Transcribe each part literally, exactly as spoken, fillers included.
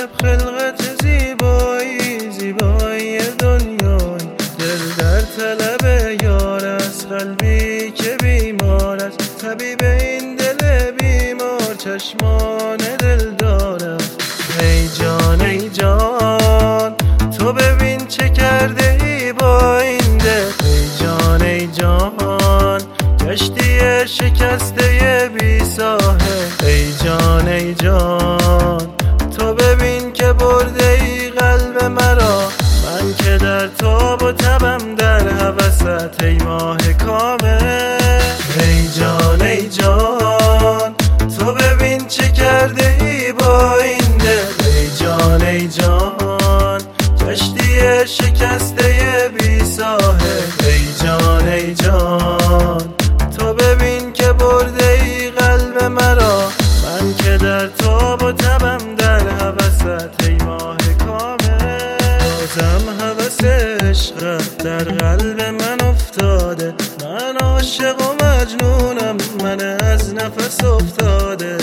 عجب خلقت زیبایی، زیبایی دنیای دل در طلب یار است، قلبی که بیمار است، طبیب این دل بیمار چشمان دل دارد. ای جان ای جان تو ببین چه کرده ای با این دل، ای جان ای جان کشتی شکسته بی ساحل. ای جان ای جان تو ببین که برده ای قلب مرا، من که در تاب و تبم در هوست ای ماه کامل. ای جان ای جان تو ببین چه کرده ای با این دل، ای جان ای جان کشتی شکسته بی ساحل. ای جان ای جان تو ببین که برده ای قلب مرا، من که در تاب و تبم در هوست ای ماه کامل. بازم هوس عشقت در قلب من افتاده، من عاشق و مجنونم، من از نفس افتاده.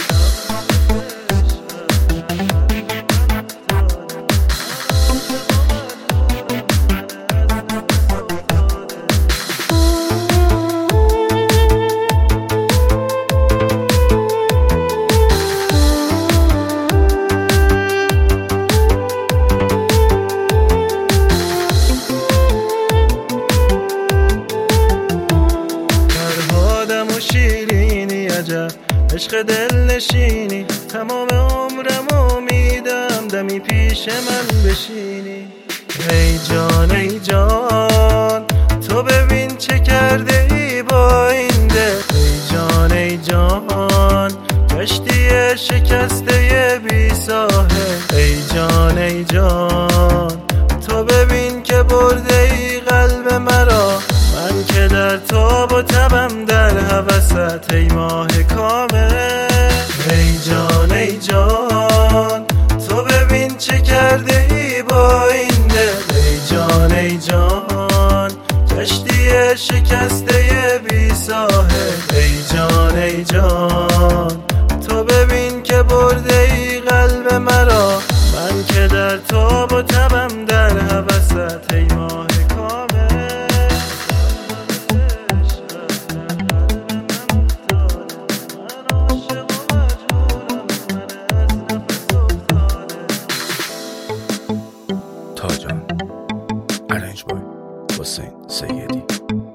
شیرینی عجب عشق دل نشینی، تمام عمرم امیدم دمی پیش من بشینی. ای جان ای جان تو ببین چه کرده ای با این دل، ای جان ای جان کشتی شکسته بی ساحل. ای جان ای جان تو ببین که برده ای قلب مرا، من که در تاب و تبم در هوست ای ماه کامل. ای جان ای جان تو ببین چه کرده ای با این دل، ای جان ای جان کشتی شکسته بی ساحل. ای جان ای جان تو ببین که برده ای قلب مرا، من که در تاب و تبم در هوست ای ماه کامل. تاجان Arranged by Hussein Sayyedi.